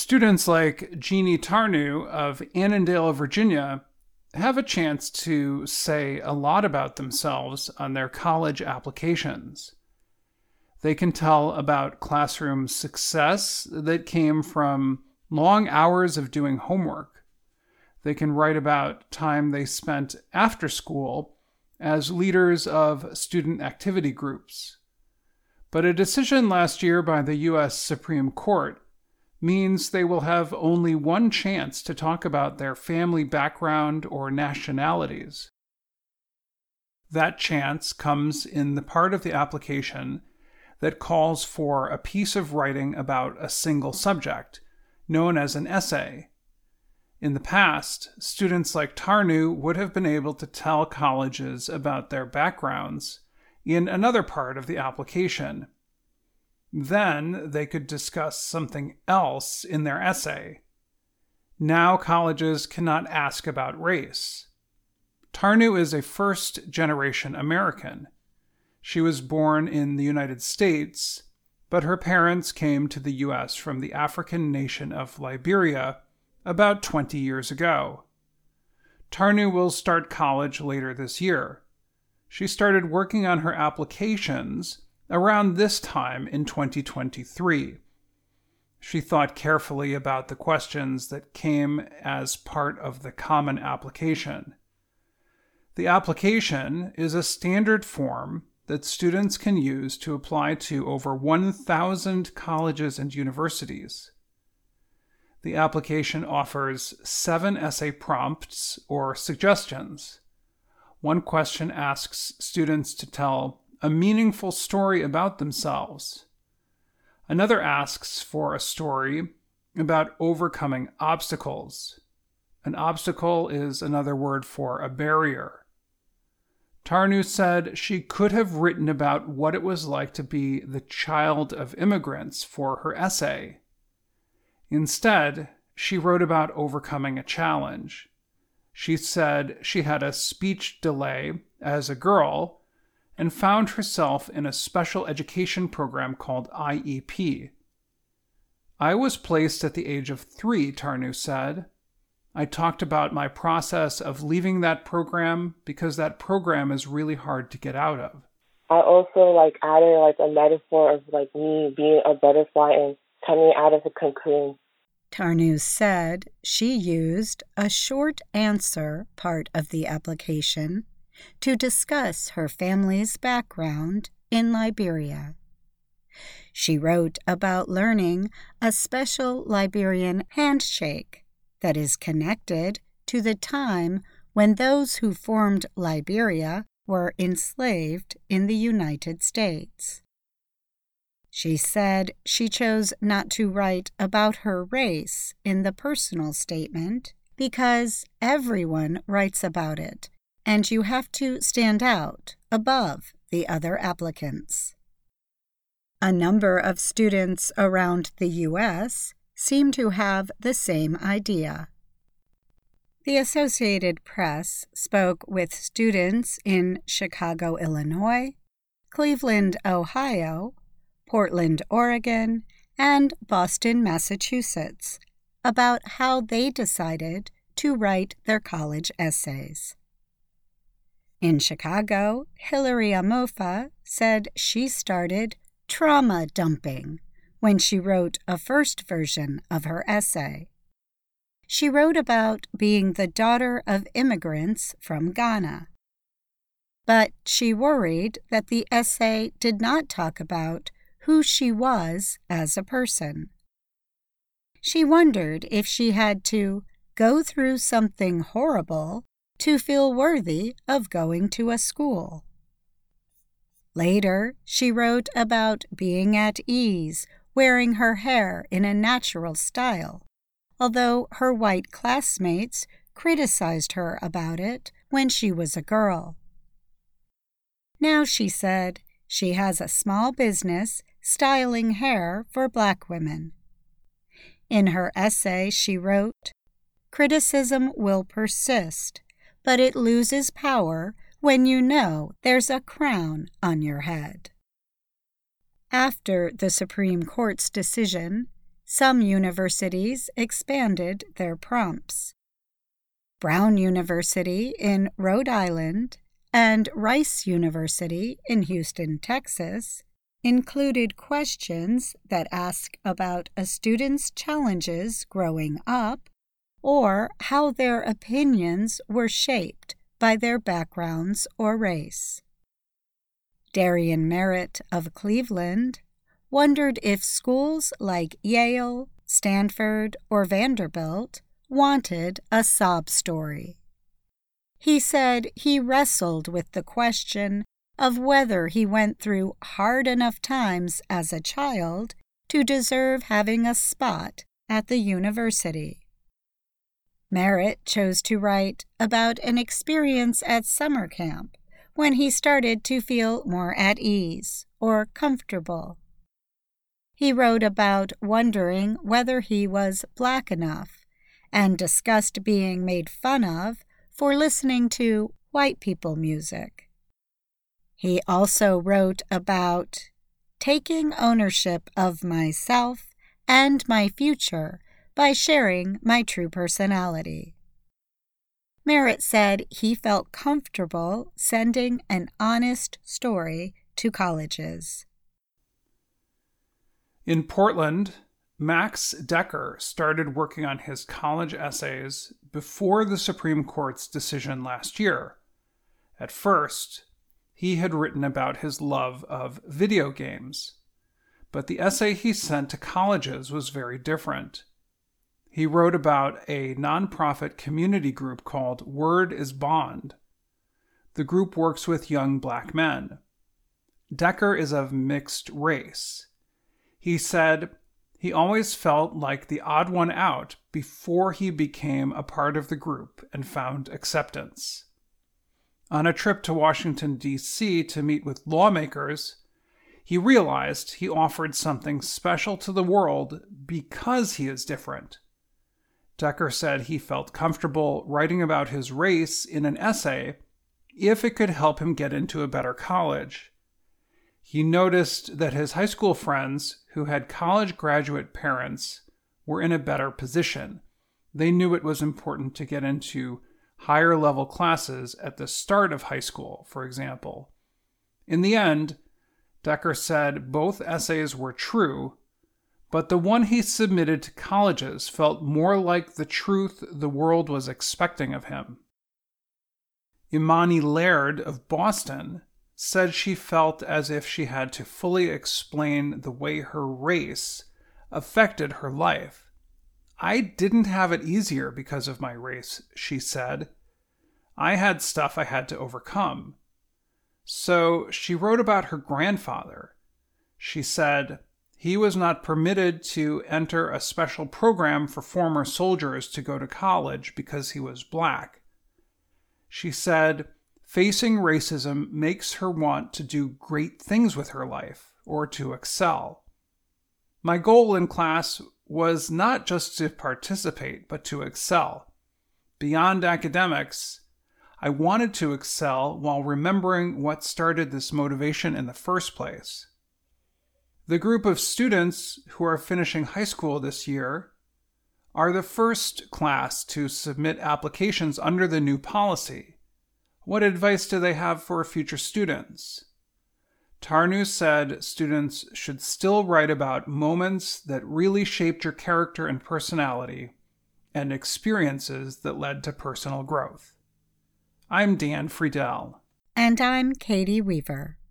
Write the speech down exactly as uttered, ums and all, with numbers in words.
Students like Jeannie Tarnow of Annandale, Virginia, have a chance to say a lot about themselves on their college applications. They can tell about classroom success that came from long hours of doing homework. They can write about time they spent after school as leaders of student activity groups. But a decision last year by the U S Supreme Court means they will have only one chance to talk about their family background or nationalities. That chance comes in the part of the application that calls for a piece of writing about a single subject, known as an essay. In the past, students like Tarnow would have been able to tell colleges about their backgrounds in another part of the application. Then they could discuss something else in their essay. Now colleges cannot ask about race. Tarnow is a first-generation American. She was born in the United States, but her parents came to the U S from the African nation of Liberia about twenty years ago. Tarnow will start college later this year. She started working on her applications around this time in twenty twenty-three. She thought carefully about the questions that came as part of the Common Application. The application is a standard form that students can use to apply to over one thousand colleges and universities. The application offers seven essay prompts or suggestions. One question asks students to tell a meaningful story about themselves. Another asks for a story about overcoming obstacles. An obstacle is another word for a barrier. Tarnow said she could have written about what it was like to be the child of immigrants for her essay. Instead, she wrote about overcoming a challenge. She said she had a speech delay as a girl and found herself in a special education program called I E P. I was placed at the age of three, Tarnow said. I talked about my process of leaving that program because that program is really hard to get out of. I also like added like a metaphor of like me being a butterfly and coming out of a cocoon. Tarnow said she used a short answer part of the application to discuss her family's background in Liberia. She wrote about learning a special Liberian handshake that is connected to the time when those who formed Liberia were enslaved in the United States. She said she chose not to write about her race in the personal statement because everyone writes about it, and you have to stand out above the other applicants. A number of students around the U S seem to have the same idea. The Associated Press spoke with students in Chicago, Illinois, Cleveland, Ohio, Portland, Oregon, and Boston, Massachusetts about how they decided to write their college essays. In Chicago, Hillary Amofa said she started trauma dumping when she wrote a first version of her essay. She wrote about being the daughter of immigrants from Ghana. But she worried that the essay did not talk about who she was as a person. She wondered if she had to go through something horrible to feel worthy of going to a school. Later, she wrote about being at ease, wearing her hair in a natural style, although her white classmates criticized her about it when she was a girl. Now, she said, she has a small business styling hair for Black women. In her essay, she wrote, "Criticism will persist, but it loses power when you know there's a crown on your head." After the Supreme Court's decision, Some universities expanded their prompts. Brown University in Rhode Island and Rice University in Houston, Texas, included questions that ask about a student's challenges growing up or how their opinions were shaped by their backgrounds or race. Darian Merritt of Cleveland wondered if schools like Yale, Stanford, or Vanderbilt wanted a sob story. He said he wrestled with the question of whether he went through hard enough times as a child to deserve having a spot at the university. Merritt chose to write about an experience at summer camp when he started to feel more at ease or comfortable. He wrote about wondering whether he was black enough and discussed being made fun of for listening to white people music. He also wrote about taking ownership of myself and my future by sharing my true personality. Merritt said he felt comfortable sending an honest story to colleges. In Portland, Max Decker started working on his college essays before the Supreme Court's decision last year. At first, he had written about his love of video games, but the essay he sent to colleges was very different. He wrote about a nonprofit community group called Word is Bond. The group works with young black men. Decker is of mixed race. He said he always felt like the odd one out before he became a part of the group and found acceptance. On a trip to Washington, D C to meet with lawmakers, he realized he offered something special to the world because he is different. Decker said he felt comfortable writing about his race in an essay if it could help him get into a better college. He noticed that his high school friends who had college graduate parents were in a better position. They knew it was important to get into higher level classes at the start of high school, for example. In the end, Decker said both essays were true, but the one he submitted to colleges felt more like the truth the world was expecting of him. Imani Laird of Boston said she felt as if she had to fully explain the way her race affected her life. I didn't have it easier because of my race, she said. I had stuff I had to overcome. So she wrote about her grandfather. She said he was not permitted to enter a special program for former soldiers to go to college because he was black. She said facing racism makes her want to do great things with her life or to excel. My goal in class was not just to participate, but to excel. Beyond academics, I wanted to excel while remembering what started this motivation in the first place. The group of students who are finishing high school this year are the first class to submit applications under the new policy. What advice do they have for future students? Tarnu said students should still write about moments that really shaped your character and personality and experiences that led to personal growth. I'm Dan Friedel. And I'm Katie Weaver.